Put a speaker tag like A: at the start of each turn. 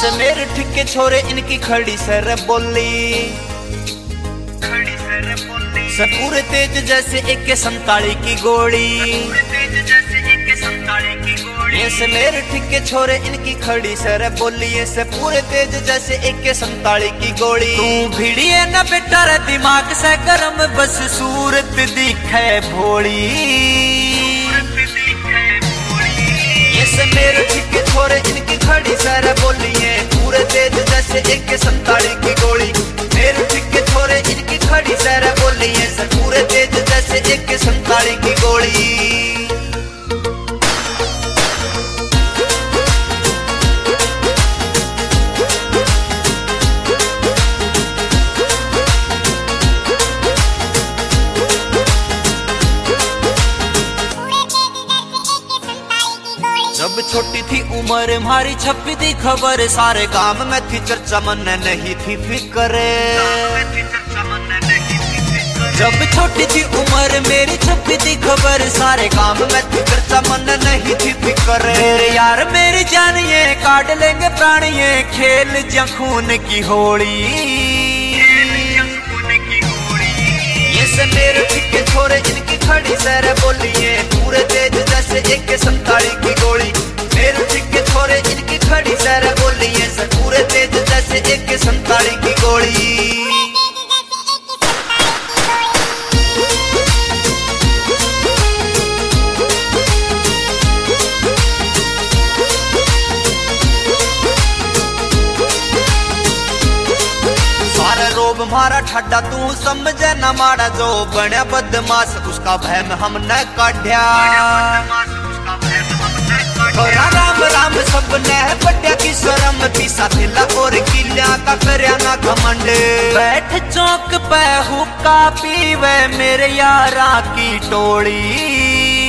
A: से मेरे ठिके छोरे इनकी खड़ी सर बोली से पूरे तेज जैसे एक के संताली की गोली। ये से मेरे ठिके छोरे इनकी खड़ी सर बोली से पूरे तेज जैसे एक के संताली की गोली। तू भिड़िए न बेटा रे दिमाग से गरम बस सूरत दिखे भोली। ये से मेरे ठिके छोरे इनकी खड़ी सर बोली पूरे तेज जैसे एक के संताली की गोली। मेरे ठिके छोरे इनकी खड़ी सर बोली से पूरे तेज जैसे एक के संताली की गोली। जब छोटी थी उम्र हमारी छपी थी खबर सारे गांव में थी चर्चा मन नहीं थी फिक्र। जब छोटी थी उम्र मेरी छपी थी खबर सारे गांव में थी चर्चा मन नहीं थी फिक्र। मेरे यार मेरी जान ये काट लेंगे प्राण ये खेल जा खून की होली। ये से मेरे ठिके छोरे इनकी खड़ी सर बोलिए पूरे तेज जैसे एक के संताली की गोली। मेरे ठिके छोरे इनकी खड़ी सर बोलिए से पूरे तेज जैसे एक के संताली की गोली। मारा ठाडा तू समझे न मारा जो बने बदमाश उसका भैम हम न काढ़िया। राम राम सब ने बड्या की शर्म पीसा थिला और किल्या का करया ना घमंड। बैठ चौक पे हुक्का पीवे मेरे यारा की टोली।